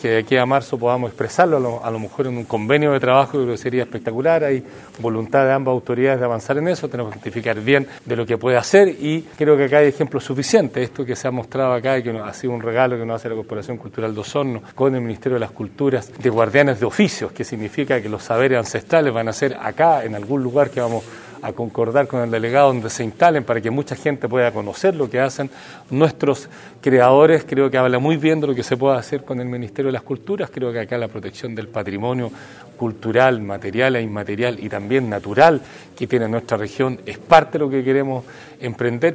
Que de aquí a marzo podamos expresarlo a lo mejor en un convenio de trabajo, yo creo que sería espectacular. Hay voluntad de ambas autoridades de avanzar en eso, tenemos que identificar bien de lo que puede hacer y creo que acá hay ejemplos suficientes. Esto que se ha mostrado acá y que ha sido un regalo que nos hace la Corporación Cultural de Osorno con el Ministerio de las Culturas de guardianes de oficios, que significa que los saberes ancestrales van a ser acá en algún lugar que vamos a concordar con el delegado donde se instalen para que mucha gente pueda conocer lo que hacen nuestros creadores. Creo que habla muy bien de lo que se puede hacer con el Ministerio de las Culturas. Creo que acá la protección del patrimonio cultural, material e inmaterial y también natural que tiene nuestra región es parte de lo que queremos emprender.